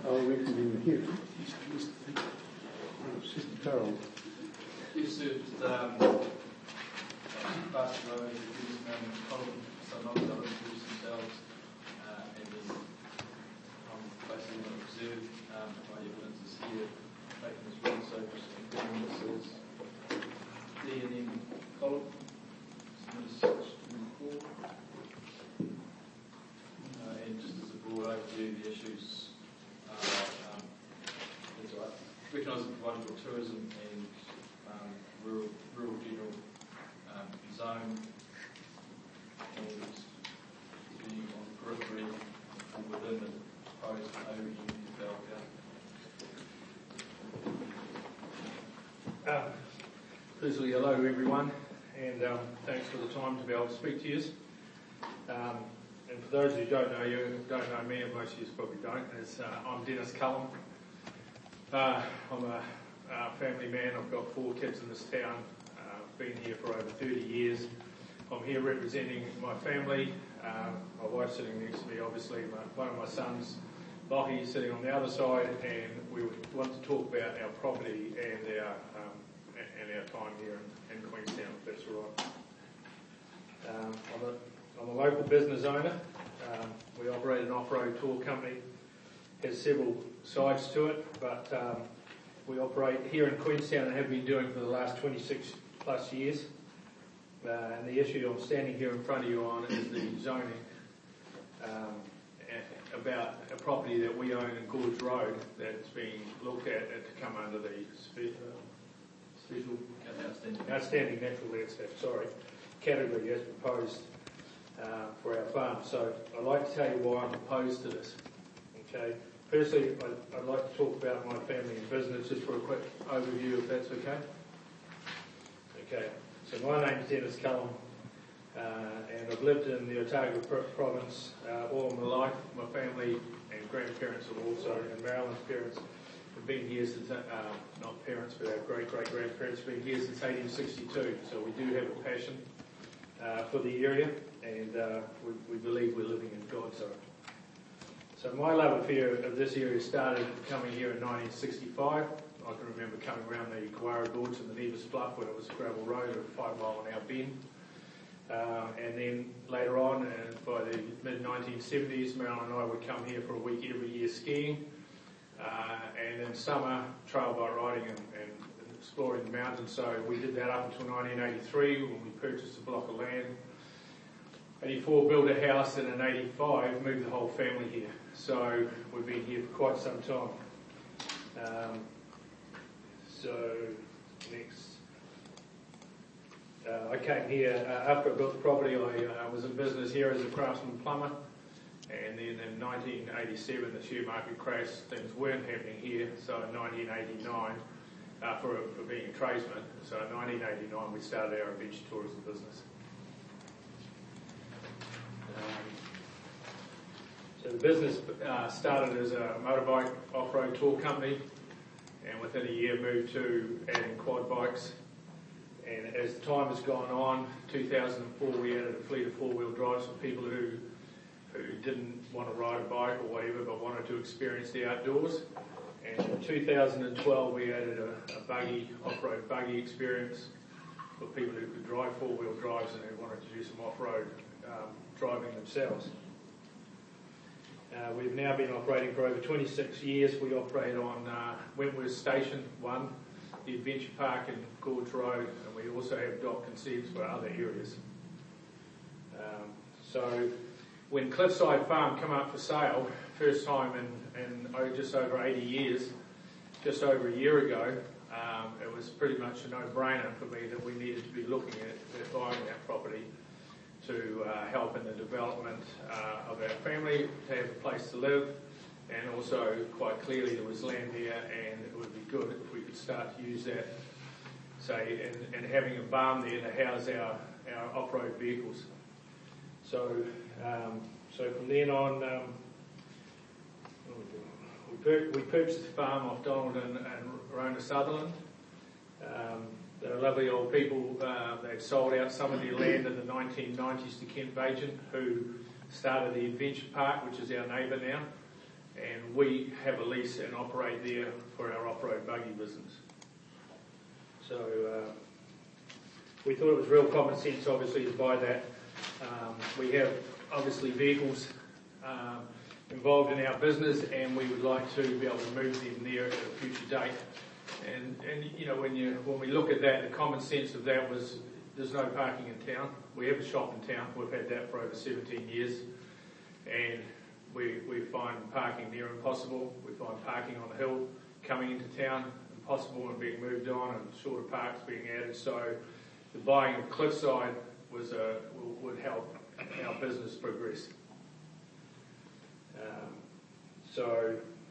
I'll reconvene the hearing. Sister Carol. Yes, sir. Past road, businessman and Colin, so long as they introduce themselves, and then basically going to preserve my evidence is here, taken as well. So just confirming this is D&M Colin, submitted 624. And just as a broad overview, the issues recognising providing for tourism and rural general zone and being on the periphery and within the proposed overview developed. Firstly, hello everyone, and thanks for the time to be able to speak to you. And for those who don't know me, and most of you probably don't, I'm Dennis Cullum. I'm a family man. I've got 4 kids in this town. Been here for over 30 years. I'm here representing my family. My wife's sitting next to me, obviously. One of my sons, Lockie, is sitting on the other side, and we want to talk about our property and our time here in Queenstown, if that's all right. I'm a local business owner. We operate an off-road tour company. It has several sides to it, but we operate here in Queenstown and have been doing for the last 26 plus years. And the issue I'm standing here in front of you on is the zoning about a property that we own in Gorge Road that's being looked at to come under the special outstanding natural landscape, category as proposed for our farm. So I'd like to tell you why I'm opposed to this. Okay. Firstly, I'd like to talk about my family and business just for a quick overview, if that's okay. Okay. So my name's Dennis Cullum, and I've lived in the Otago province all my life. My family and grandparents have also, and Marilyn's parents have been here since, not parents, but our great-great-grandparents have been here since 1862. So we do have a passion for the area, and we believe we're living in God's zone. So my love affair of this area started coming here in 1965. I can remember coming around the Guara Gorge and the Nevis Bluff when it was a gravel road of 5 mile an hour bend. And then later on, by the mid-1970s, Marilyn and I would come here for a week every year skiing. And in summer, trail bike riding and exploring the mountains. So we did that up until 1983 when we purchased a block of land. 84 built a house, and in 85 moved the whole family here. So we've been here for quite some time. So next, I came here after I built the property. I was in business here as a craftsman plumber, and then in 1987 the share market crashed. Things weren't happening here. So in 1989, for being a tradesman, so in 1989 we started our adventure tourism business. So the business started as a motorbike off-road tour company, and within a year moved to adding quad bikes. And as the time has gone on, 2004 we added a fleet of 4-wheel drives for people who didn't want to ride a bike or whatever, but wanted to experience the outdoors. And in 2012 we added a buggy, off-road buggy experience for people who could drive 4-wheel drives and who wanted to do some off-road driving themselves. We've now been operating for over 26 years. We operate on Wentworth Station 1, the Adventure Park in Gorge Road, and we also have dock consents for other areas. So when Cliffside Farm came up for sale, first time in just over 80 years, just over a year ago, it was pretty much a no-brainer for me that we needed to be looking at buying that property to help in the development of our family, to have a place to live, and also quite clearly there was land here, and it would be good if we could start to use that, say, and having a barn there to house our off-road vehicles. So from then on, we purchased the farm off Donald and Rona Sutherland. They're lovely old people. They've sold out some of their land in the 1990s to Kent Bajan, who started the Adventure Park, which is our neighbour now. and we have a lease and operate there for our off-road buggy business. So we thought it was real common sense, obviously, to buy that. We have, obviously, vehicles involved in our business, and we would like to be able to move them there at a future date. And you know, when we look at that, the common sense of that was there's no parking in town. We have a shop in town. We've had that for over 17 years, and we find parking there impossible. We find parking on the hill coming into town impossible and being moved on, and shorter parks being added. So the buying of Cliffside would help our business progress. So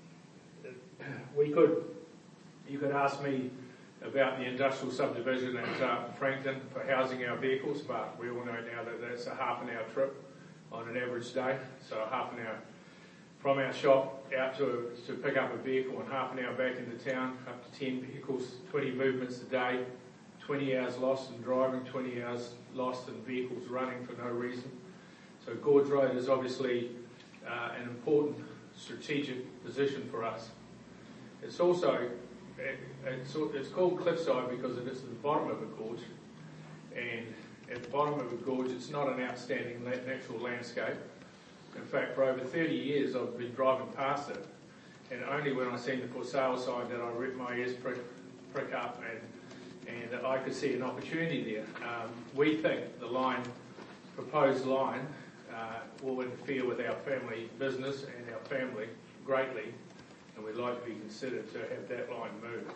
you could ask me about the industrial subdivision at Frankton for housing our vehicles, but we all know now that that's a half an hour trip on an average day. So half an hour from our shop out to pick up a vehicle and half an hour back into town, up to 10 vehicles, 20 movements a day, 20 hours lost in driving, 20 hours lost in vehicles running for no reason. So Gorge Road is obviously an important strategic position for us. It's also, it's called Cliffside because it is at the bottom of a gorge, and at the bottom of a gorge it's not an outstanding natural landscape. In fact, for over 30 years I've been driving past it, and only when I seen the for sale sign did I rip my ears prick up, and I could see an opportunity there. We think the proposed line will interfere with our family business and our family greatly, and we'd like to be considered to have that line moved.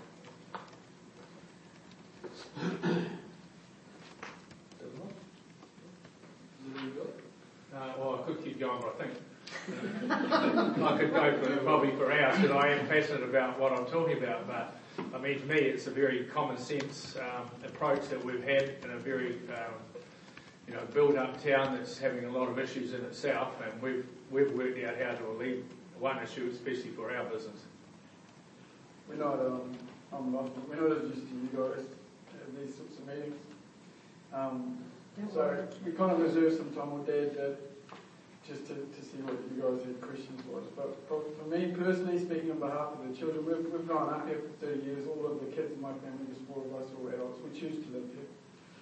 Well, I could keep going, but I think I could go probably for hours, because I am passionate about what I'm talking about. But I mean, to me, it's a very common sense approach that we've had in a very build-up town that's having a lot of issues in itself, and we've worked out how to alleviate one issue, especially for our business. We're not used to you guys at these sorts of meetings. So we kind of reserved some time with Dad just to see what you guys had questions was. But for me personally, speaking on behalf of the children, we've grown up here for 30 years. All of the kids in my family, there's 4 of us, all adults. We choose to live here.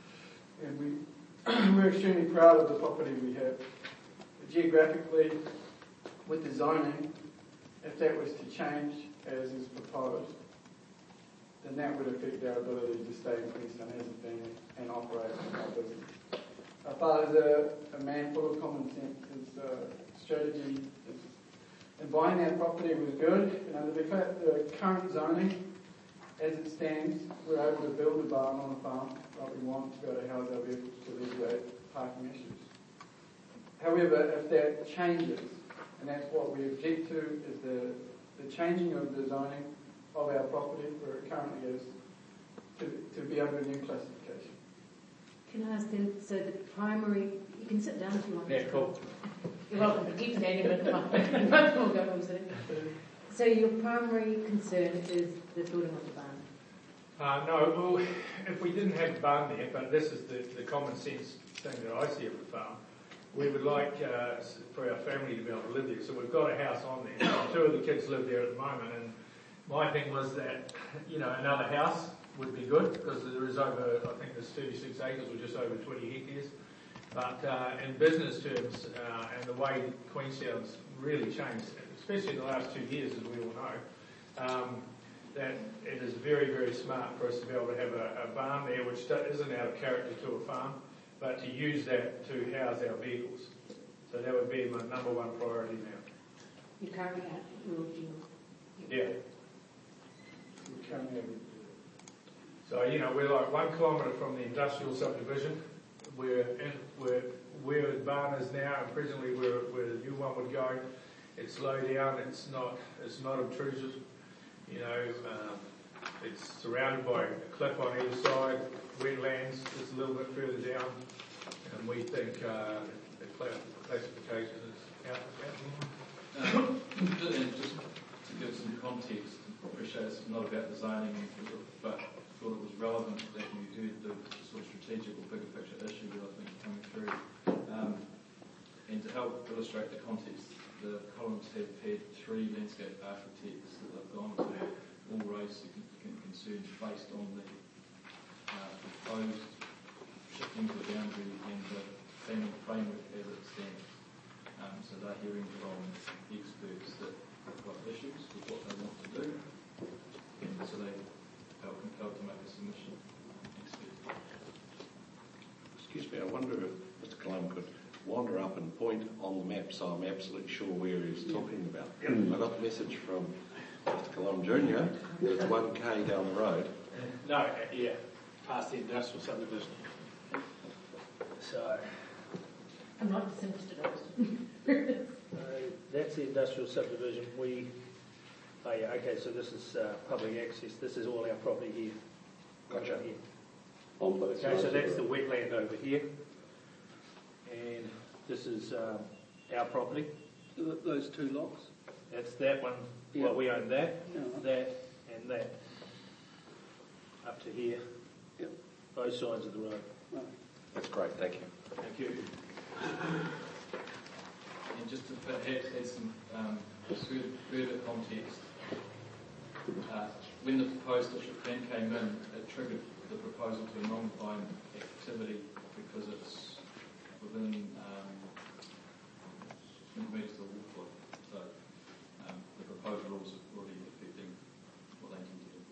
And we're extremely proud of the property we have. But geographically, with the zoning, if that was to change as is proposed, then that would affect our ability to stay in Queenstown as a family and operate our business. Our father's a man full of common sense. His strategy in buying that property was good. The current zoning, as it stands, we're able to build a barn on a farm like we want to be able to house our vehicles to alleviate parking issues. However, if that changes, and that's what we object to, is the changing of the zoning of our property where it currently is to be under a new classification. Can I ask then, so the primary, you can sit down if you want. Yeah, cool. You're welcome to keep standing, but we'll go on sitting. So your primary concern is the building of the barn? No, well, if we didn't have a barn there, but this is the common sense thing that I see of the farm, we would like for our family to be able to live there. So we've got a house on there. 2 of the kids live there at the moment, and my thing was that, another house would be good, because there is over, I think there's 36 acres or just over 20 hectares. But in business terms, and the way Queenstown's really changed, especially in the last 2 years, as we all know, that it is very, very smart for us to be able to have a barn there, which isn't out of character to a farm, but to use that to house our vehicles. So that would be my number 1 priority now. You currently have rural deal. Yeah. We currently have. So, we're like 1 kilometre from the industrial subdivision. Where the barn is now, and presently where the new one would go. It's low down. It's not obtrusive. It's surrounded by a cliff on either side, wetlands just a little bit further down, and we think the classification is out. And just to give some context, I appreciate it's not about the zoning, but thought it was relevant that you heard the sort of strategic or bigger picture issue that I think is coming through. And to help illustrate the context the Collins have had 3 landscape architects that have gone to all raised significant concerns based on the proposed shifting of the boundary and the planning framework as it stands. So they're hearing from experts that have got issues with what they want to do, and so they felt compelled to make a submission next week. Excuse me, I wonder if Mr. Colum could wander up and point on the map so I'm absolutely sure where he's talking about. I got the message from Mr. Colum Jr. that it's 1k down the road. No, yeah, past the industrial subdivision. So, I'm not disinterested. that's the industrial subdivision. Oh yeah, okay, so this is public access. This is all our property here. Gotcha. Right here. Okay, so that's the wetland over here. And this is our property. Those 2 lots? That's that one. Yeah. Well, we own that, Yeah. that, and that. Up to here. Yep. Both sides of the road. Right. That's great, thank you. Thank you. And just to perhaps add some further context, when the proposed district plan came in, it triggered the proposal to a non-compliant activity because it's within 20 metres to the waterflood. So the proposed rules are already affecting what they intend to do.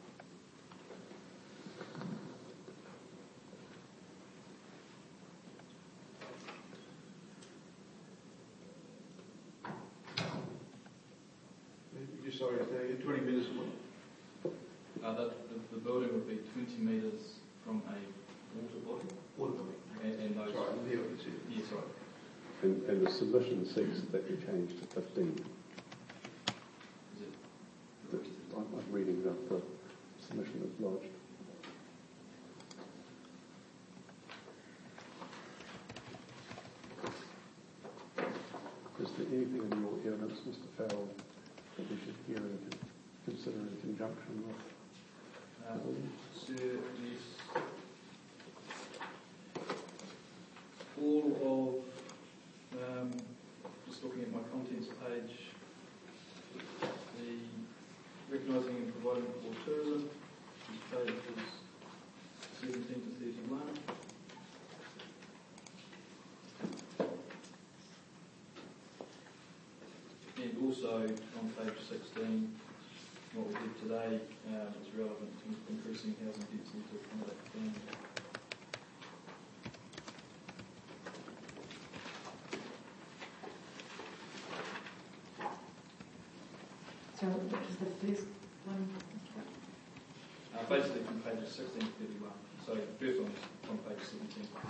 Just sorry, 20 metres away. The building would be 20 metres from a water body. Water body. And those. Sorry, there it is. Yes, right. And the submission seeks that you change to 15. Is it? I'm reading out the submission that's lodged. Is there anything in your evidence, Mr. Farrell, that we should hear and consider in conjunction with? So, yes. All of, just looking at my contents page, the recognising and providing for tourism, this page is 17 to 31. And also on page 16, what we did today is relevant to increasing housing density to accommodate families. So, what was the first one? Basically from pages 16 to 31. So the first one is on page 17 to 31.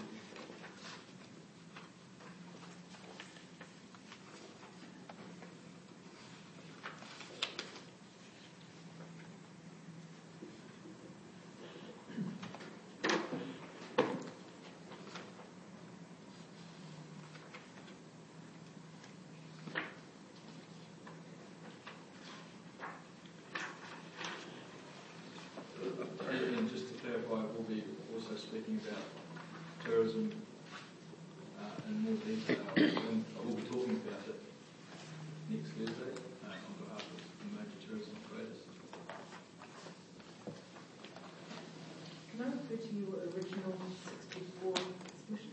And just to clarify, we'll be also speaking about tourism in more detail, and I will be talking about it next Thursday on behalf of the major tourism operators. Can I refer to your original 64 submission?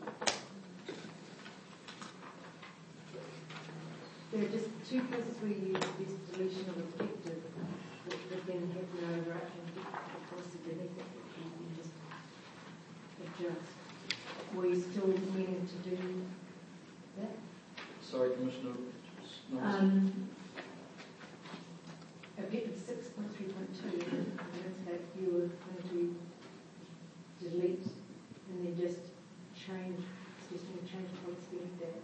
There are just 2 places where you use this deletion of objective, that then have no overarching policy beneath it. You can just adjust. Were you still meaning to do that? Sorry, Commissioner. Objective 6.3.2, landscape, you were going to delete and then just change, change the policy beneath that.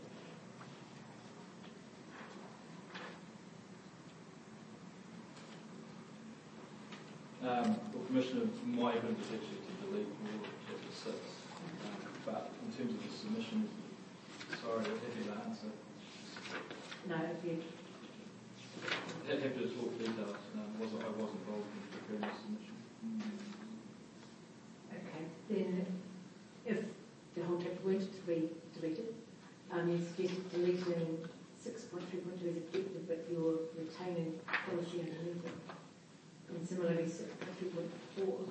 Well, Commissioner, my evidence is actually to delete all of chapter 6. But in terms of the submission, sorry, I'd have to answer. No, if you... I'd have to talk details. I was involved in preparing the submission. Okay, then if the whole chapter weren't to be deleted, you suggested deleting 6.3 6.3.2 is effective, but you're retaining policy underneath it. And similarly, 6.3.4,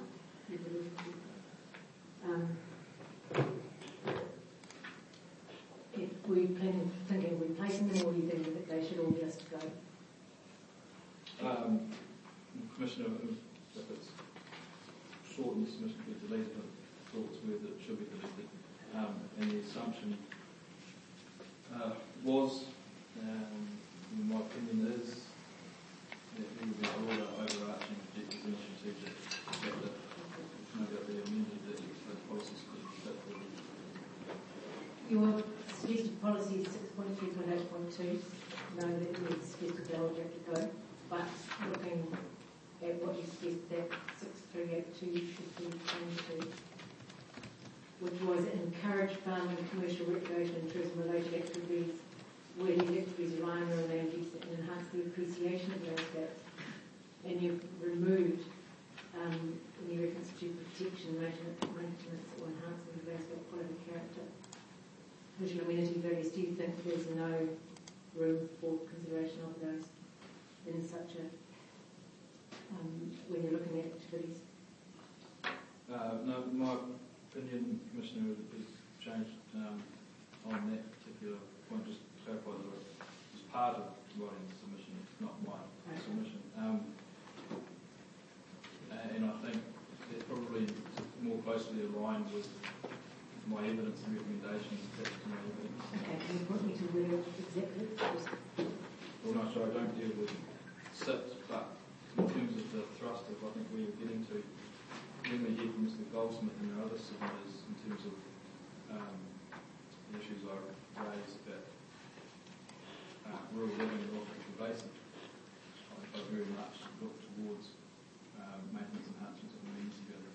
if we thinking of replacing them, or do you think that they should all just go? Commissioner, if it's short and the submission be deleted, but thoughts were that it should be deleted. And the assumption was, in my opinion, is that there will be a broader overarching objectives and strategic chapter, which no doubt be amended that those policies could fit with. Your suggested policy is 6.3.8.2. No, that is suggested they all have to go. But looking at what you suggest, that 6382 should be changed to, which was encourage farming, commercial, recreation and tourism related activities where these activities rely on rural land use and enhance the appreciation of those stats. And you've removed any reference to protection, maintenance or enhancement of landscape quality, character, visual amenity values. Do you think there's no room for consideration of those in such a, when you're looking at activities? No, my opinion, Commissioner, is changed on that particular point. Just to clarify that it's part of writing the submission, it's not my submission. And I think it's probably more closely aligned with my evidence and recommendations attached to my evidence. Okay, can you point me to where exactly? Well, no, sorry, I don't deal with SIPs, but in terms of the thrust of, I think, where you're getting to, when we hear from Mr. Goldsmith and our other submitters in terms of the issues I raised about rural living and North Basin, I very much look towards maintenance enhancements of the means together.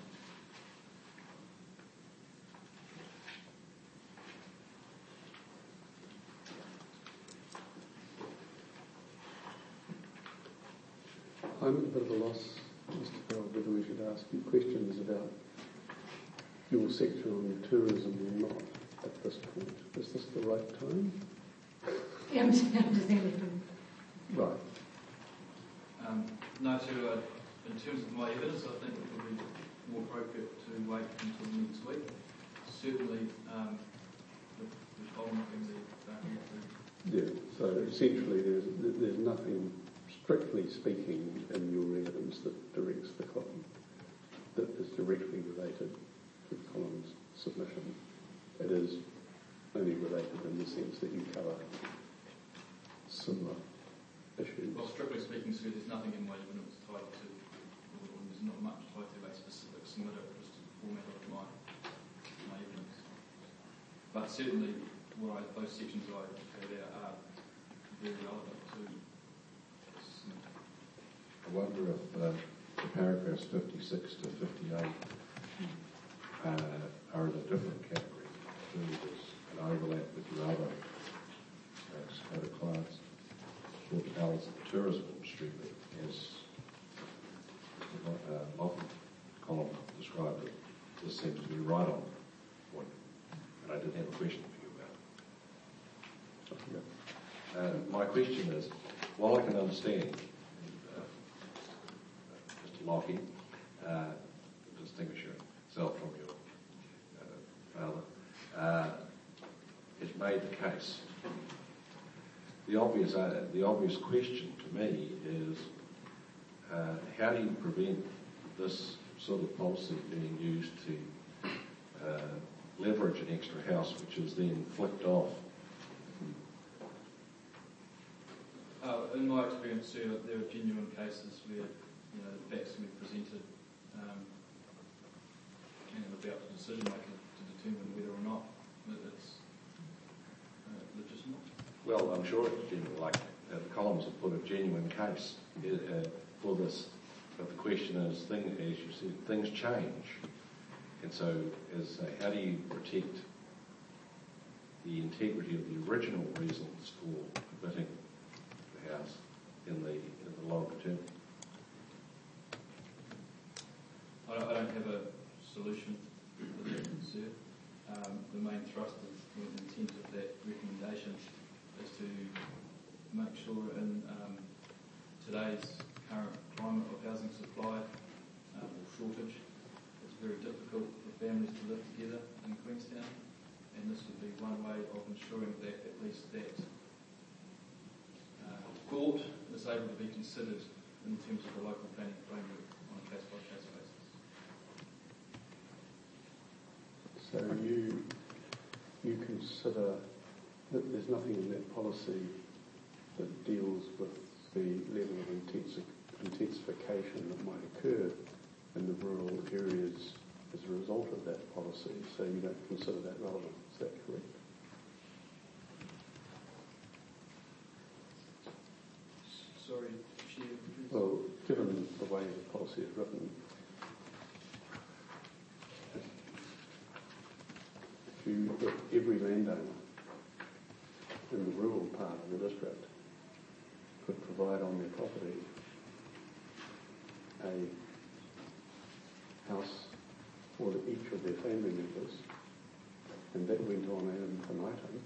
I'm at a bit of a loss, Mr. Farrell, whether we should ask you questions about your section on tourism or not at this point. Is this the right time? Yeah, I'm just thinking. Right. No, in terms of my evidence, I think it would be more appropriate to wait until next week. Certainly, the column thing Yeah, so essentially there's nothing, strictly speaking, in your evidence that directs the column, that is directly related to the column's submission. It is only related in the sense that you cover similar issues. Well, strictly speaking, Sue, there's nothing in my evidence tied to, or there's not much tied to a specific submitter, just to the format of my evidence. But certainly, those sections I have there are very relevant to this submitter. I wonder if the paragraphs 56 to 58 are in a different category. There's an overlap with your other code of class. What tells the tourism industry that, as Lachlan column described it, this seems to be right on point. And I did have a question for you about it. My question is, while I can understand Mr. Lockie, distinguish yourself from your father, has made the case. The obvious question to me is, how do you prevent this sort of policy being used to leverage an extra house which is then flicked off? In my experience, sir, there are genuine cases where the facts can be presented and about the decision maker to determine whether or not it's legitimate. Well, I'm sure it's genuine, like the columns have put a genuine case for this, but the question is, as you said, things change. And so, how do you protect the integrity of the original reasons for permitting the house in the longer term? I don't have a solution for that, sir. The main thrust of the intent of that recommendation is to make sure in today's current climate of housing supply or shortage, it's very difficult for families to live together in Queenstown, and this would be one way of ensuring that at least that thought is able to be considered in terms of the local planning framework on a case-by-case basis. So you consider that there's nothing in that policy that deals with the level of intensification that might occur in the rural areas as a result of that policy, so you don't consider that relevant. Is that correct? Sorry, Chair. Well, given the way the policy is written, if every landowner in the rural part of the district could provide on their property a house for each of their family members, and that went on ad infinitum,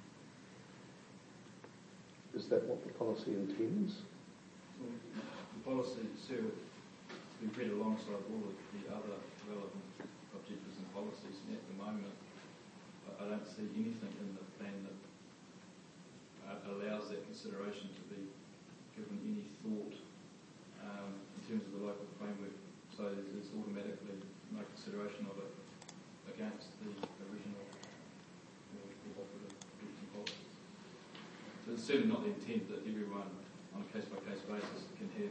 is that what the policy intends? Well, the policy, sir, we've read alongside all of the other relevant objectives and policies, and at the moment I don't see anything in the plan that allows that consideration to be given any thought in terms of the local framework. So there's automatically no consideration of it against the original or cooperative existing policies. So it's certainly not the intent that everyone on a case-by-case basis can have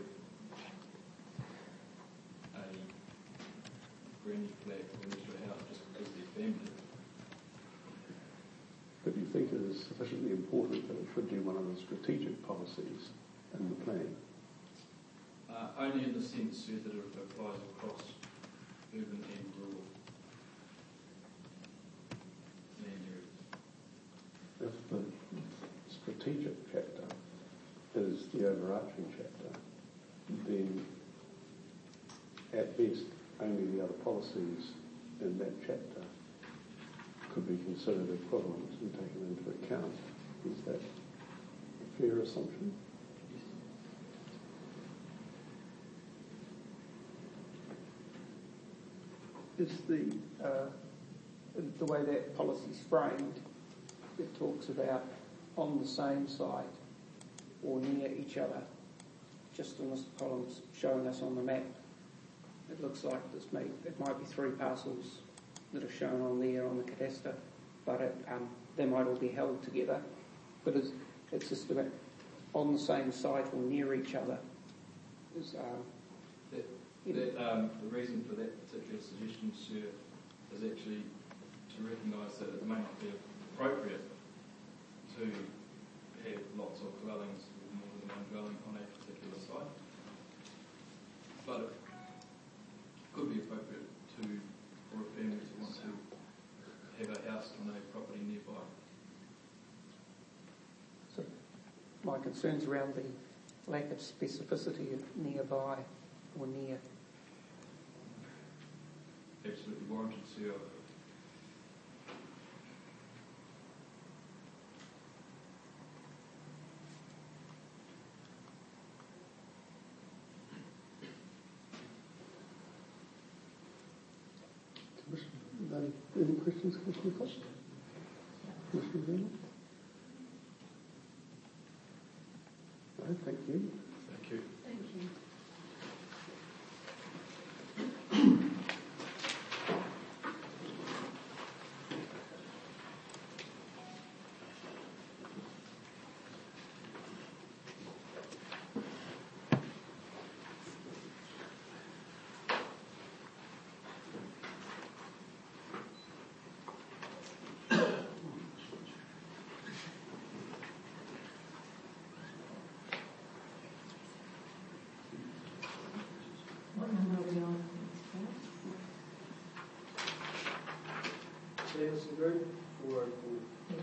a granny flat or an extra house just because they're family. But you think it is sufficiently important that it should be one of the strategic policies in the plan? Only in the sense, sir, that it applies across urban and rural land areas. If the strategic chapter is the overarching chapter, then at best only the other policies in that chapter could be considered equivalent and taken into account. Is that a fair assumption? Is the way that policy's framed, it talks about on the same site or near each other, just on this column's showing us on the map. It looks like it might be 3 parcels that are shown on there on the cadaster, but they might all be held together. But it's just about on the same site or near each other. The reason for that particular suggestion, sir, is actually to recognise that it may not be appropriate to have lots of dwellings or more than one dwelling on a particular site, but it could be appropriate for a family to want to have a house on a property nearby. So my concerns around the lack of specificity of nearby or near. Absolutely warranted, sir. Any questions, Commissioner Cox? Commissioner Vernon? No, thank you. Thank you. Thank you. What number are we on? Davidson Group, 404. Thank you.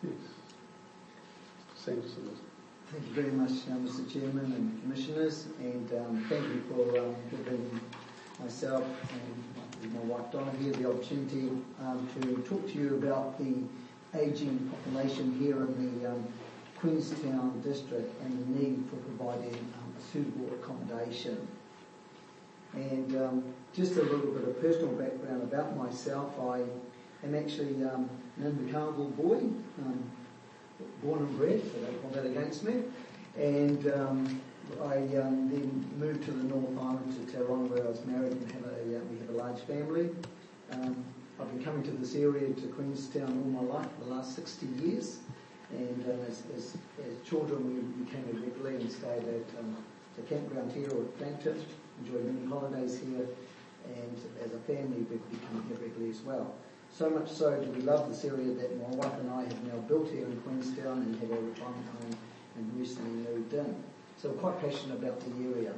Yes. Sanderson. Thank you very much, Mr. Chairman and Commissioners, and thank you for giving myself and my wife Donna here the opportunity to talk to you about the ageing population here in the Queenstown district and the need for providing a suitable accommodation. And just a little bit of personal background about myself. I am actually an Invercargill boy, born and bred, so don't hold that against me. And I then moved to the North Island to Tauranga, where I was married and we have a large family. I've been coming to this area, to Queenstown, all my life, for the last 60 years. And as children, we came here regularly and stayed at the campground here or at Plankton, enjoyed many holidays here, and as a family, we've become here regularly as well. So much so do we love this area that my wife and I have now built here in Queenstown and have a retirement home and recently moved in. So we're quite passionate about the area.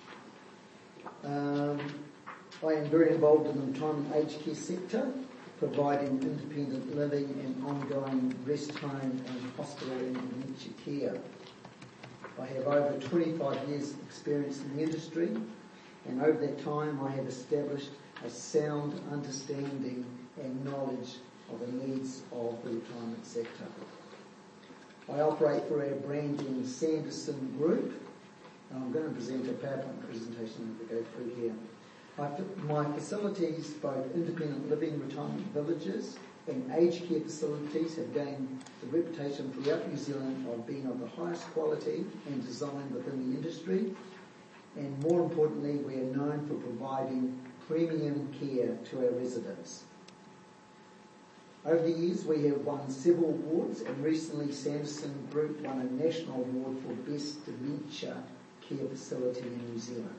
I am very involved in the retirement aged care sector, providing independent living and ongoing rest home and hospital and dementia care. I have over 25 years experience in the industry, and over that time I have established a sound understanding and knowledge of the needs of the retirement sector. I operate for our branding Sanderson Group, and I'm going to present a PowerPoint presentation as we go through here. My facilities, both independent living retirement villages and aged care facilities, have gained the reputation throughout New Zealand of being of the highest quality and design within the industry. And more importantly, we are known for providing premium care to our residents. Over the years, we have won several awards, and recently Sanderson Group won a national award for Best Dementia Care Facility in New Zealand.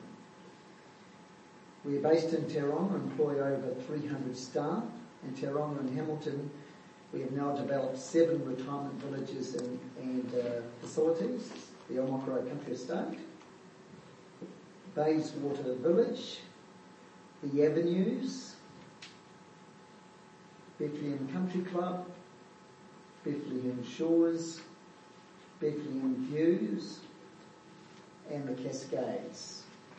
We are based in Tauranga, employ over 300 staff. In Tauranga and Hamilton, we have now developed 7 retirement villages and facilities, the Omokoro Country Estate, Bayswater Village, the Avenues, Bethlehem Country Club, Bethlehem Shores, Bethlehem Views, and the Cascades.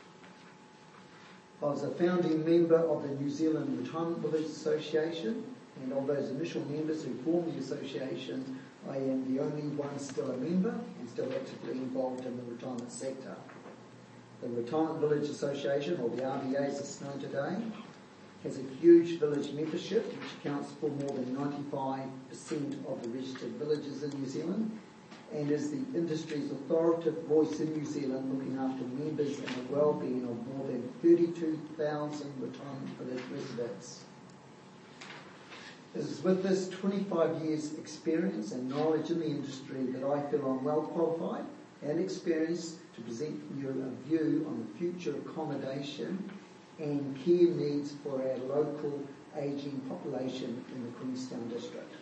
I was a founding member of the New Zealand Retirement Village Association, and of those initial members who formed the association, I am the only one still a member and still actively involved in the retirement sector. The Retirement Village Association, or the RVA as it's known today, has a huge village membership which accounts for more than 95% of the registered villages in New Zealand, and is the industry's authoritative voice in New Zealand, looking after members and the well-being of more than 32,000 retirement village residents. It is with this 25 years experience and knowledge in the industry that I feel I'm well qualified and experienced to present you a view on the future accommodation and care needs for our local ageing population in the Queenstown district.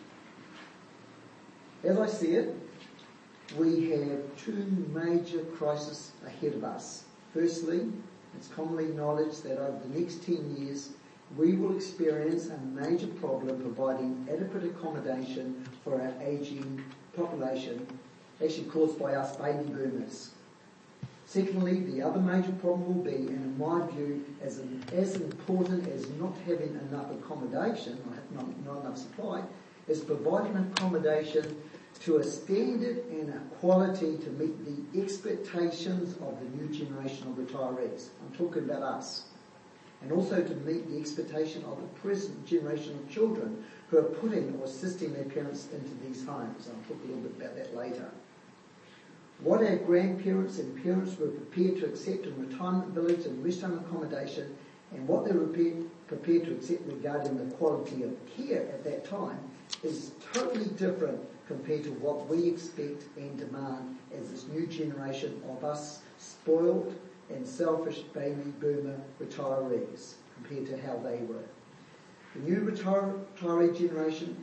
As I see it, we have 2 major crises ahead of us. Firstly, it's commonly acknowledged that over the next 10 years, we will experience a major problem providing adequate accommodation for our ageing population, actually caused by us baby boomers. Secondly, the other major problem will be, and in my view, as important as not having enough accommodation, or not enough supply, is providing accommodation to a standard and a quality to meet the expectations of the new generation of retirees. I'm talking about us. And also to meet the expectation of the present generation of children who are putting or assisting their parents into these homes. I'll talk a little bit about that later. What our grandparents and parents were prepared to accept in retirement village and rest home accommodation, and what they were prepared to accept regarding the quality of care at that time, is totally different compared to what we expect and demand as this new generation of us spoiled and selfish baby boomer retirees compared to how they were. The new retiree generation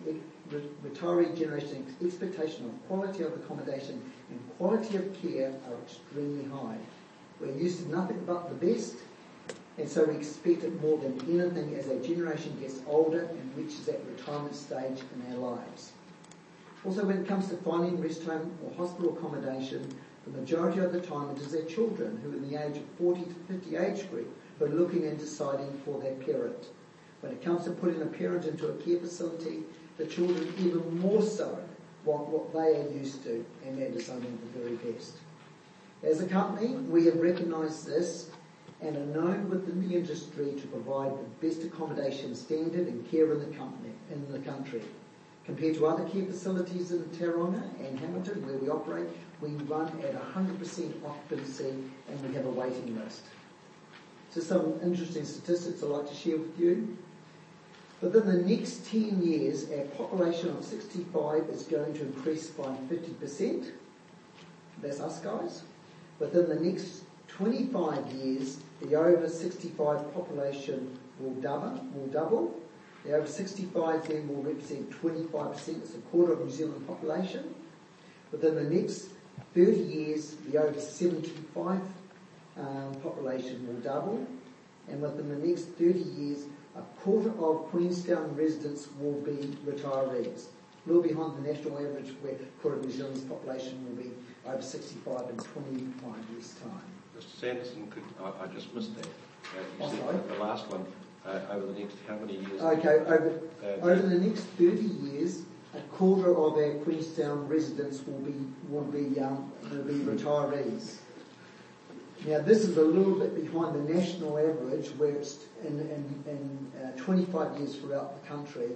expectation of quality of accommodation and quality of care are extremely high. We're used to nothing but the best, and so we expect it more than anything as our generation gets older and reaches that retirement stage in our lives. Also, when it comes to finding rest home or hospital accommodation, the majority of the time it is their children who are in the age of 40 to 50 age group who are looking and deciding for their parent. When it comes to putting a parent into a care facility, the children even more so want what they are used to, and they're deciding the very best. As a company, we have recognised this and are known within the industry to provide the best accommodation standard and care in the country. Compared to other care facilities in Tauranga and Hamilton where we operate, we run at 100% occupancy and we have a waiting list. So some interesting statistics I'd like to share with you. Within the next 10 years, our population of 65 is going to increase by 50%. That's us guys. Within the next 25 years, the over 65 population will double. The over 65 then will represent 25%, it's a quarter of New Zealand population. Within the next 30 years, the over 75 population will double. And within the next 30 years, a quarter of Queenstown residents will be retirees. A little behind the national average where a quarter of New Zealand's population will be over 65 in 25 years' time. Mr. Sanderson, I just missed that. You Sorry? said the last one, over the next how many years? Okay, over the next 30 years, a quarter of our Queenstown residents will be retirees. Now, this is a little bit behind the national average, where it's in 25 years throughout the country.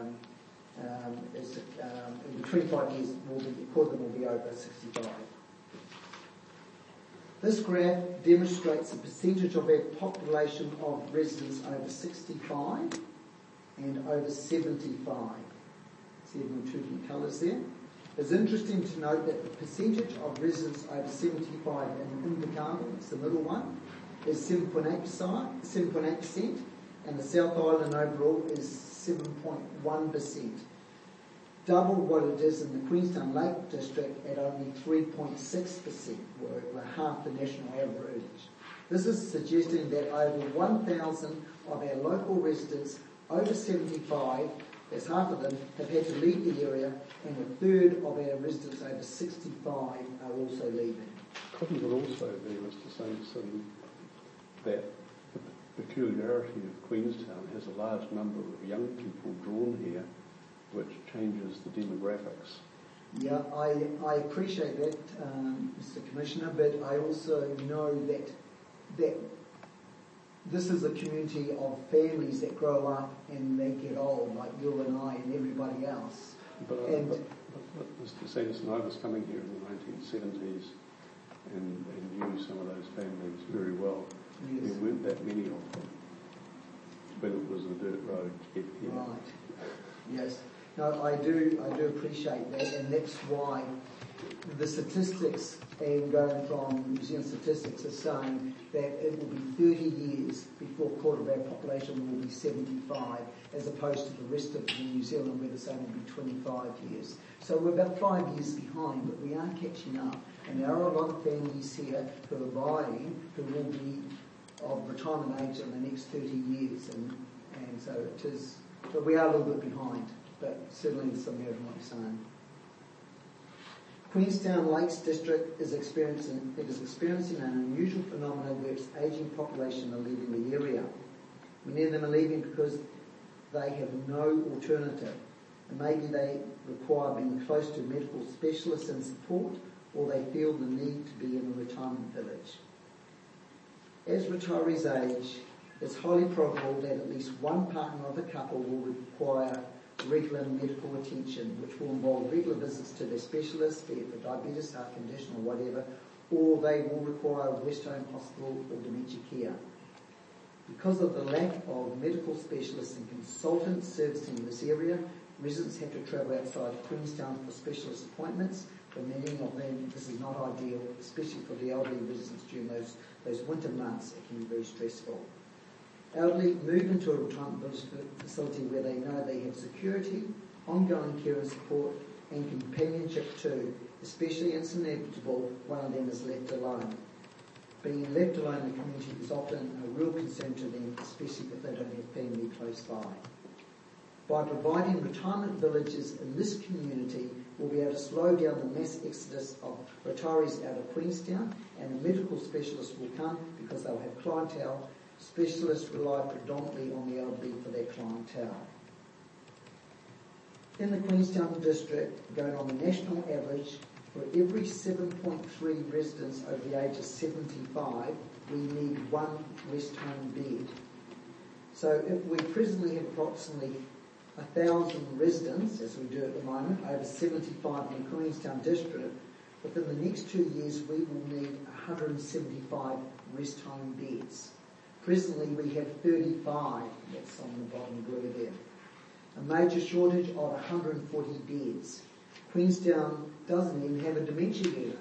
In 25 years, a quarter will be over 65. This graph demonstrates the percentage of our population of residents over 65 and over 75. See the two different colours there? It's interesting to note that the percentage of residents over 75 in Invercargill, it's the middle one, is 7.8%, and the South Island overall is 7.1%. Double what it is in the Queenstown Lake District at only 3.6%, we're half the national average. This is suggesting that over 1,000 of our local residents over 75, that's half of them, have had to leave the area, and a third of our residents over 65 are also leaving. Couldn't it also be, Mr. Sanderson, that the peculiarity of Queenstown has a large number of young people drawn here, which changes the demographics? Yeah, I appreciate that, Mr. Commissioner, but I also know that this is a community of families that grow up and they get old, like you and I and everybody else. But Mr. Sanderson, I was coming here in the 1970s and knew some of those families very well. Yes. There weren't that many of them when it was a dirt road to get here. Right. Yes. No, I do appreciate that, and that's why the statistics, and going from New Zealand statistics, are saying that it will be 30 years before a quarter of our population will be 75, as opposed to the rest of New Zealand where it's only be 25 years. So we're about 5 years behind, but we are catching up. And there are a lot of families here who are buying, who will be of retirement age in the next 30 years. And so it is, but we are a little bit behind. But certainly there's some merit in what you're saying. Queenstown Lakes District is experiencing an unusual phenomenon where its ageing population are leaving the area. Many of them are leaving because they have no alternative, and maybe they require being close to medical specialists and support, or they feel the need to be in a retirement village. As retirees age, it's highly probable that at least one partner of the couple will require regular medical attention, which will involve regular visits to their specialists, be it for diabetes, heart condition or whatever, or they will require a rest home, hospital or dementia care. Because of the lack of medical specialists and consultants servicing this area, residents have to travel outside Queenstown for specialist appointments. For many of them, this is not ideal, especially for the elderly residents during those winter months. It can be very stressful. Elderly move into a retirement village facility where they know they have security, ongoing care and support, and companionship too, especially when it's inevitable one of them is left alone. Being left alone in the community is often a real concern to them, especially if they don't have family close by. By providing retirement villages in this community, will be able to slow down the mass exodus of retirees out of Queenstown, and the medical specialists will come because they'll have clientele. Specialists rely predominantly on the elderly for their clientele. In the Queenstown district, going on the national average, for every 7.3 residents over the age of 75, we need one rest home bed. So if we presently have approximately 1,000 residents, as we do at the moment, over 75 in the Queenstown district, within the next 2 years we will need 175 rest home beds. Presently we have 35, that's on the bottom blue there. A major shortage of 140 beds. Queenstown doesn't even have a dementia unit.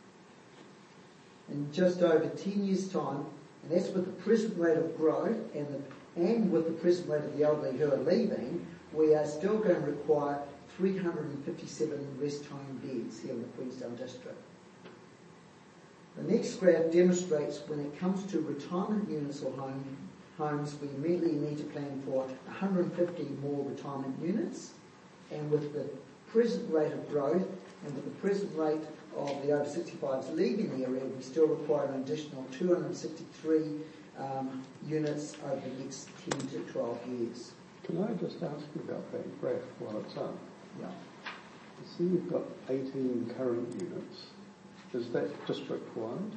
In just over 10 years' time, and that's with the present rate of growth and with the present rate of the elderly who are leaving, we are still going to require 357 rest home beds here in the Queenstown district. The next graph demonstrates when it comes to retirement units or homes, we immediately need to plan for 150 more retirement units, and with the present rate of growth and with the present rate of the over 65s leaving the area, we still require an additional 263 units over the next 10 to 12 years. Can I just ask you about that graph while it's up? Yeah. You see you've got 18 current units. Is that district-wide?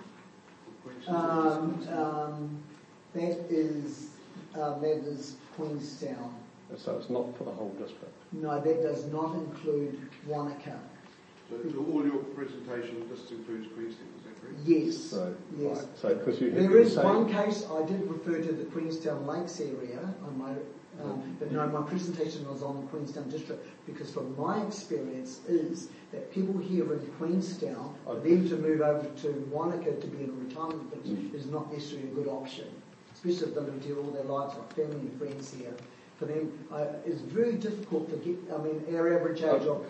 That is Queenstown. So it's not for the whole district? No, that does not include Wanaka. So all your presentation just includes Queenstown, is that correct? Yes. So, yes. right. So, because you there is one case I did refer to the Queenstown Lakes area on my, but no, my presentation was on the Queenstown district because from my experience is that people here in Queenstown, for them to move over to Wanaka to be in a retirement village is not necessarily a good option, especially if they lived here all their lives, like family and friends here. For them, it's very difficult to get. I mean, our average age of.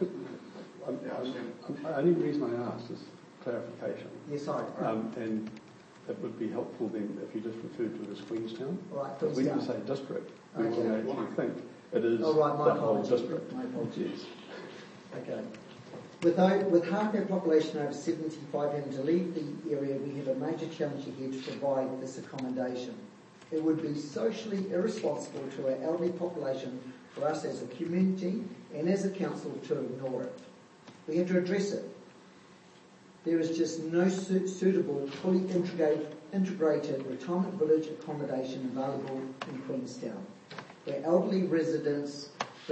The only reason I asked is clarification. Yes, sorry. And it would be helpful then if you just referred to it as Queenstown. Right, Queenstown. When you say district, we will actually think it is the whole district. My apologies. Okay. With half our population over 75 having to leave the area, we have a major challenge here to provide this accommodation. It would be socially irresponsible to our elderly population for us as a community and as a council to ignore it. We have to address it. There is just no suitable, fully integrated retirement village accommodation available in Queenstown, where elderly residents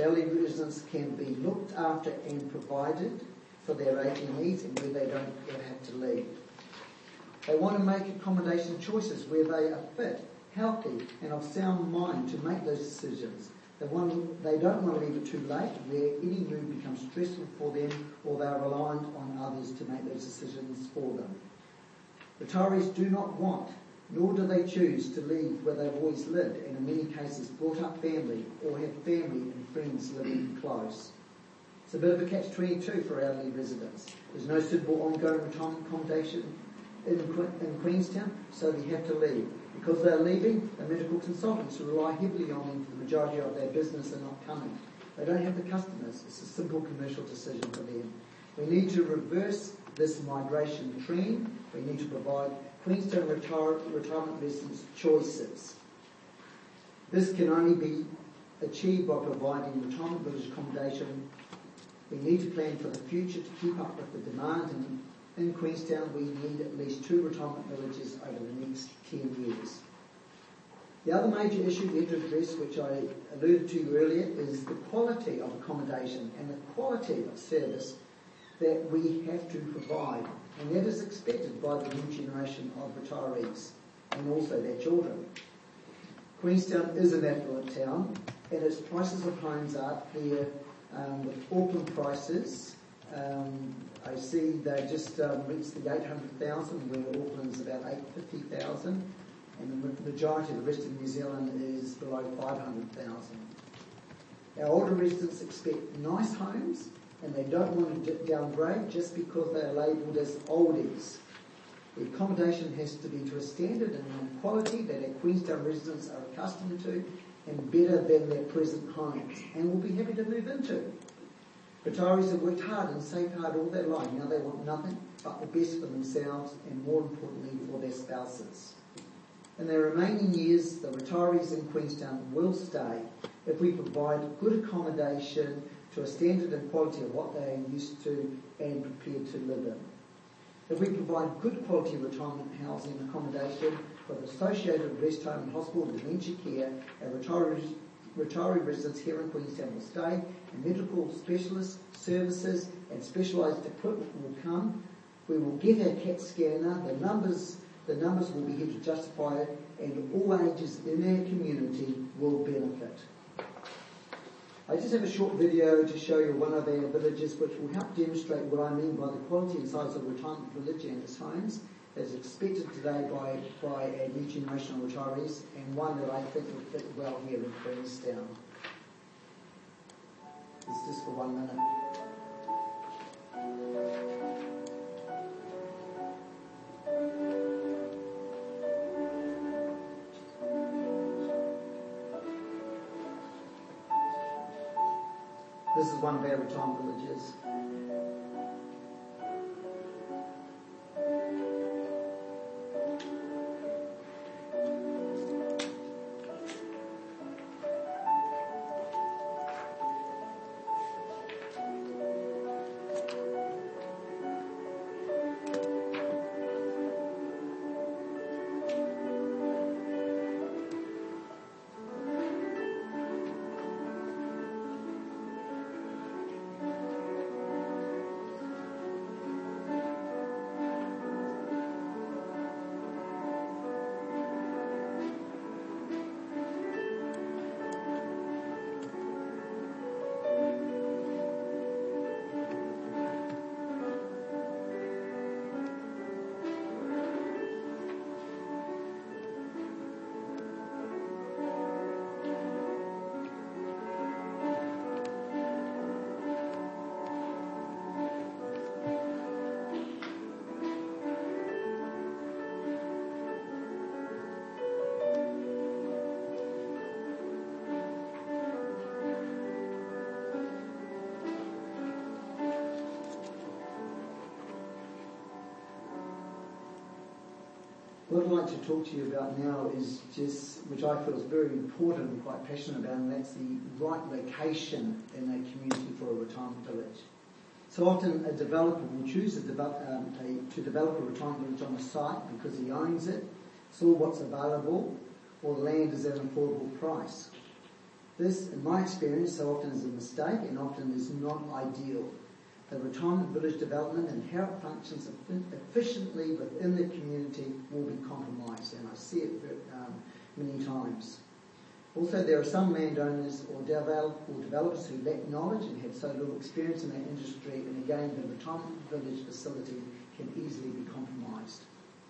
can be looked after and provided for their aging needs and where they don't ever have to leave. They want to make accommodation choices where they are fit, healthy and of sound mind to make those decisions. They don't want to leave it too late where any move becomes stressful for them or they are reliant on others to make those decisions for them. Retirees do not want, nor do they choose to leave where they've always lived and in many cases brought up family or have family and friends living close. It's a bit of a catch-22 for elderly residents. There's no suitable ongoing retirement accommodation in Queenstown, so they have to leave. Because they're leaving, the medical consultants who rely heavily on them for the majority of their business are not coming. They don't have the customers. It's a simple commercial decision for them. We need to reverse this migration trend. We need to provide Queenstown retirement residents choices. This can only be achieved by providing retirement village accommodation. We need to plan for the future to keep up with the demand in Queenstown. We need at least 2 retirement villages over the next 10 years. The other major issue we have to address, which I alluded to earlier, is the quality of accommodation and the quality of service that we have to provide. And that is expected by the new generation of retirees and also their children. Queenstown is an affluent town and its prices of homes are up there with Auckland prices. I see they just reached the 800,000, where Auckland's about 850,000, and the majority of the rest of New Zealand is below 500,000. Our older residents expect nice homes, and they don't want to downgrade just because they are labelled as oldies. The accommodation has to be to a standard and quality that our Queenstown residents are accustomed to, and better than their present homes, and will be happy to move into. Retirees have worked hard and saved hard all their life. Now they want nothing but the best for themselves and, more importantly, for their spouses. In their remaining years, the retirees in Queenstown will stay if we provide good accommodation to a standard and quality of what they are used to and prepared to live in. If we provide good quality retirement housing accommodation with associated rest home and hospital and dementia care, our retiree residents here in Queenstown will stay, and medical specialist services and specialised equipment will come. We will get our CAT scanner, the numbers will be here to justify it, and all ages in our community will benefit. I just have a short video to show you one of our villages which will help demonstrate what I mean by the quality and size of retirement village and its homes as expected today by our new generation of retirees, and one that I think will fit well here in Queenstown. It's just for 1 minute. This is one of our retirement villages. What I'd like to talk to you about now is just, which I feel is very important and quite passionate about, and that's the right location in a community for a retirement village. So often a developer will choose to develop a retirement village on a site because he owns it, saw what's available, or the land is at an affordable price. This, in my experience, so often is a mistake and often is not ideal. The retirement village development and how it functions efficiently within the community will be compromised, and I see it many times. Also, there are some landowners or developers who lack knowledge and have so little experience in that industry, and again, the retirement village facility can easily be compromised.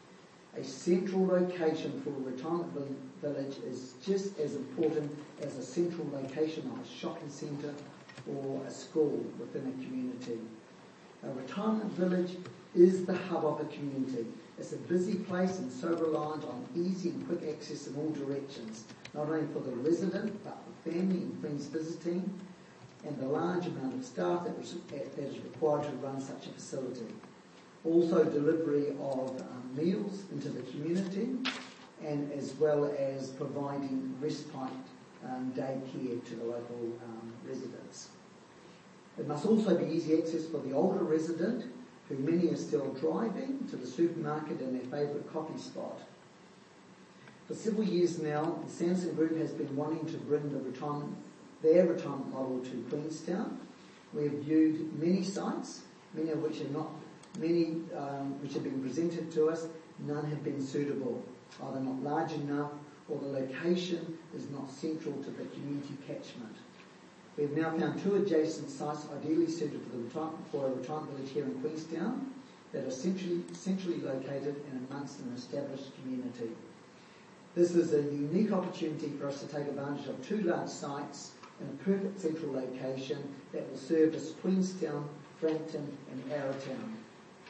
A central location for a retirement village is just as important as a central location of a shopping centre or a school within a community. A retirement village is the hub of a community. It's a busy place and so reliant on easy and quick access in all directions, not only for the resident but for family and friends visiting, and the large amount of staff that is required to run such a facility. Also delivery of meals into the community, and as well as providing respite day care to the local residents. It must also be easy access for the older resident, who many are still driving to the supermarket and their favourite coffee spot. For several years now, the Sanderson Group has been wanting to bring their retirement model to Queenstown. We have viewed many sites, many of which which have been presented to us. None have been suitable, either not large enough or the location is not central to the community catchment. We have now found 2 adjacent sites ideally suited for a retirement village here in Queenstown that are centrally located and amongst an established community. This is a unique opportunity for us to take advantage of 2 large sites in a perfect central location that will service Queenstown, Frankton and Arrowtown.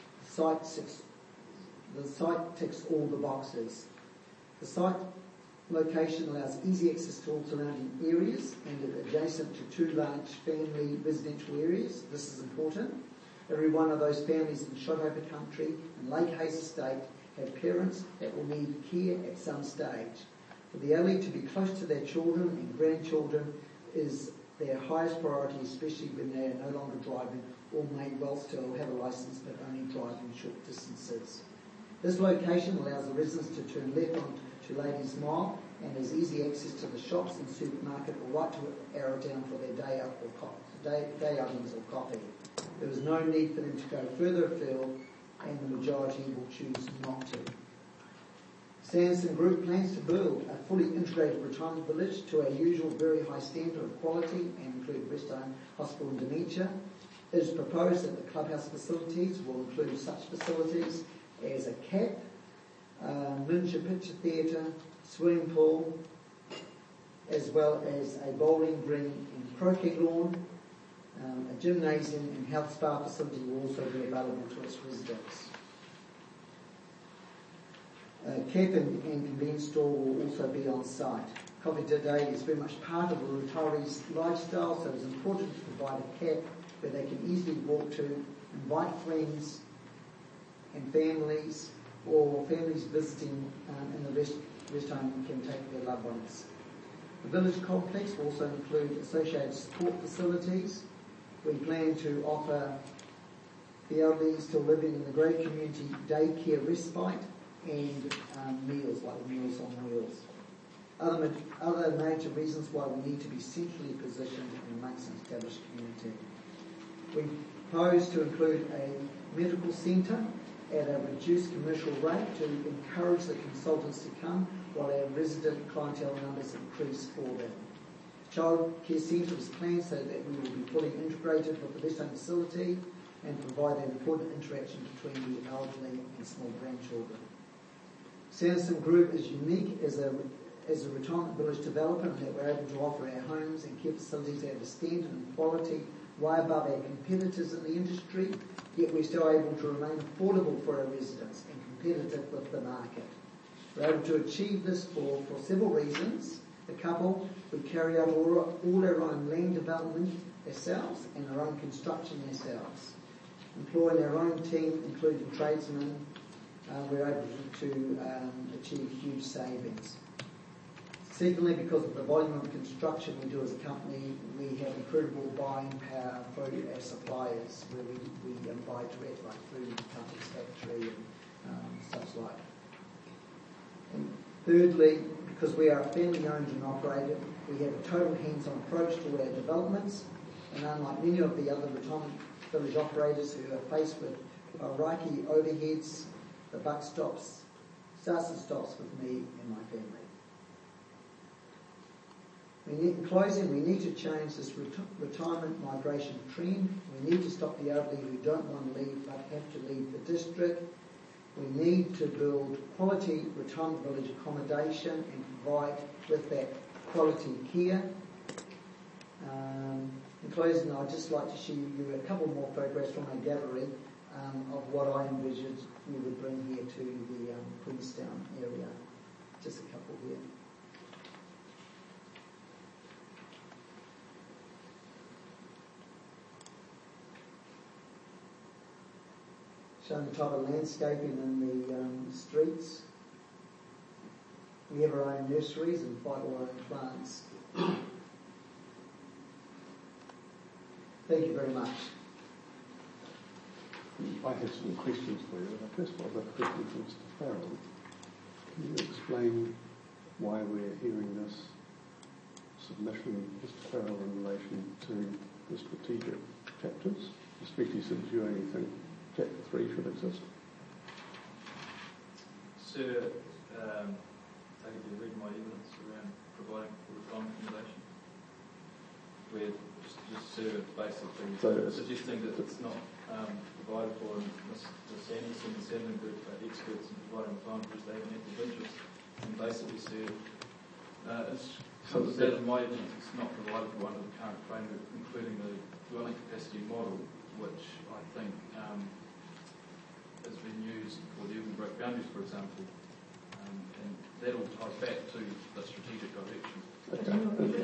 The site ticks all the boxes. The location allows easy access to all surrounding areas and is adjacent to 2 large family residential areas. This is important. Every one of those families in Shotover Country and Lake Hayes Estate have parents that will need care at some stage. For the elderly to be close to their children and grandchildren is their highest priority, especially when they are no longer driving or may well still have a licence but only driving short distances. This location allows the residents to turn left onto Ladies Mile and has easy access to the shops and supermarket or right to Arrowtown for their day outings or coffee. There is no need for them to go further afield, and the majority will choose not to. Sanderson Group plans to build a fully integrated retirement village to our usual very high standard of quality and include rest home, hospital and dementia. It is proposed that the clubhouse facilities will include such facilities as a CAP, miniature picture theatre, swimming pool, as well as a bowling green and croquet lawn. A gymnasium and health spa facility will also be available to its residents. CAP and convenience store will also be on site. Coffee Today is very much part of the retirees' lifestyle, so it's important to provide a CAP where they can easily walk to, invite friends and families, or families visiting in the rest home can take their loved ones. The village complex will also include associated support facilities. We plan to offer the elderly still living in the great community daycare respite and meals, like Meals on Wheels. Other major reasons why we need to be centrally positioned amongst an established community. We propose to include a medical centre at a reduced commercial rate to encourage the consultants to come while our resident clientele numbers increase for them. Child care centre is planned so that we will be fully integrated with the rest home facility and provide an important interaction between the elderly and small grandchildren. Sanderson Group is unique as a retirement village developer in that we're able to offer our homes and care facilities at a standard and quality way above our competitors in the industry, yet we're still able to remain affordable for our residents and competitive with the market. We're able to achieve this for several reasons. The couple, we carry out all our own land development ourselves and our own construction ourselves. Employing our own team, including tradesmen, we're able to achieve huge savings. Secondly, because of the volume of construction we do as a company, we have incredible buying power for our suppliers, where we buy direct, like food companies, factory and such like. And thirdly, because we are family owned and operated, we have a total hands-on approach to all our developments, and unlike many of the other retirement village operators who are faced with hierarchy overheads, the buck starts and stops with me and my family. In closing, we need to change this retirement migration trend. We need to stop the elderly who don't want to leave but have to leave the district. We need to build quality retirement village accommodation and provide with that quality care. In closing, I'd just like to show you a couple more photographs from our gallery of what I envisioned we would bring here to the Queenstown area. Just a couple here. Showing the type of landscaping in the streets. We have our own nurseries and fight all our own plants. Thank you very much. I have some questions for you. First of all, I've got a question from Mr. Farrell. Can you explain why we're hearing this submission, Mr. Farrell, in relation to the strategic chapters, especially since you only think Chapter 3 should exist? Sir, I think you read my evidence around providing for retirement accommodation. We're just basically suggesting that it's not provided for, and Mr. Sanderson and Sanderson Group are experts in providing retirement because they have an active interest. And basically, sir, it's comes out of my evidence, it's not provided for under the current framework, including the dwelling capacity model, which I think has been used for the urban growth boundaries, for example. and that all ties back to the strategic direction. Okay.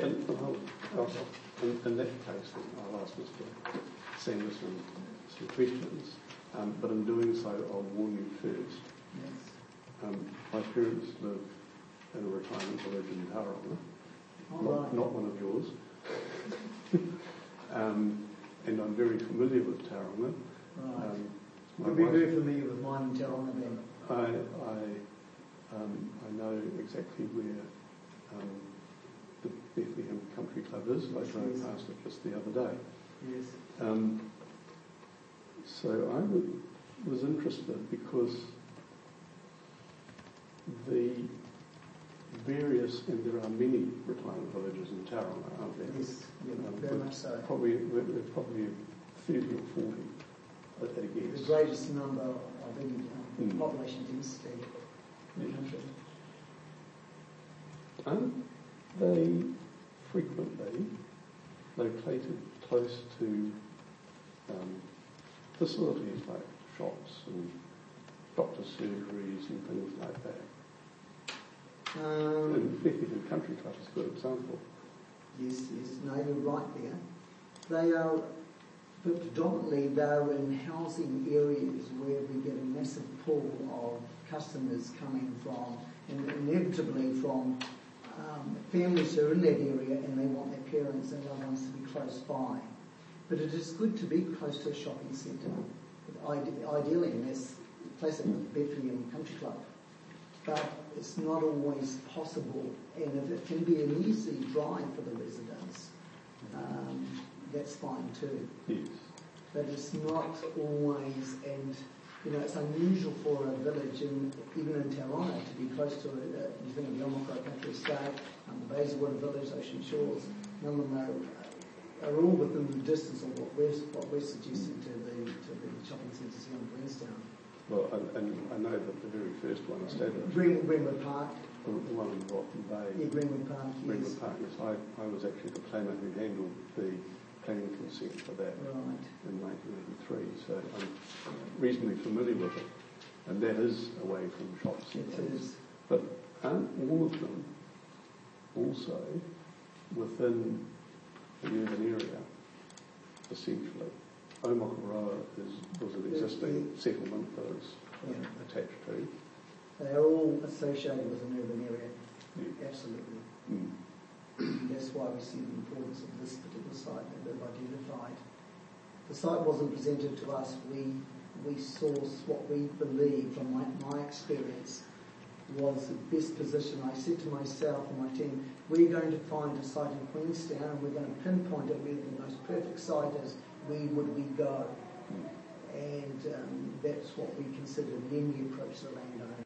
In that case, then I'll ask Mr. Sanderson some questions, but in doing so, I'll warn you first. Yes. My parents live in a retirement village in Tauranga, Right. not one of yours. And I'm very familiar with Tauranga. Right. My You'll be wife- very familiar with mine in Tauranga then. I know exactly where the Bethlehem Country Club is. I drove Yes. past it just the other day. Yes. So I was interested because the various, and there are many retirement villages in Tauranga, aren't there? Yes, yeah, very much so. Probably 30 or 40 at a The guess. greatest number of any population density in the country. Aren't they frequently located close to facilities like shops and doctor surgeries and things like that? And Bethlehem Country Club is a good example. Yes, no, you're right there. They are, but predominantly they're in housing areas where we get a massive pool of customers coming from, and inevitably from families who are in that area and they want their parents and loved ones to be close by. But it is good to be close to a shopping centre, ideally, and that's classic Bethlehem Country Club. But it's not always possible, and if it can be an easy drive for the residents, that's fine too. Yes. But it's not always, and it's unusual for a village, even in Tauranga, to be close to you think of the Omokoro Country Estate, the Bayswater Village, Ocean Shores. None of them are all within the distance of what we're suggesting to the shopping centres here in Queenstown. Well, and I know that the very first one established, Greenwood Park. the one in Rotten Bay. Yeah, Greenwood Park, yes. Greenwood Park, yes. I was actually the planner who handled the planning consent for that Right. in 1983, so I'm reasonably familiar with it. And that is away from shops and It things. is. But aren't all of them also within the urban area, essentially? Omokoro was an existing settlement that was attached to. They are all associated with an urban area. Yeah. Absolutely. Mm. That's why we see the importance of this particular site that they've identified. The site wasn't presented to us. We sourced what we believe, from my experience, was the best position. I said to myself and my team, we're going to find a site in Queenstown and we're going to pinpoint it where the most perfect site is. Where would we go? And that's what we considered the approach to the landowner.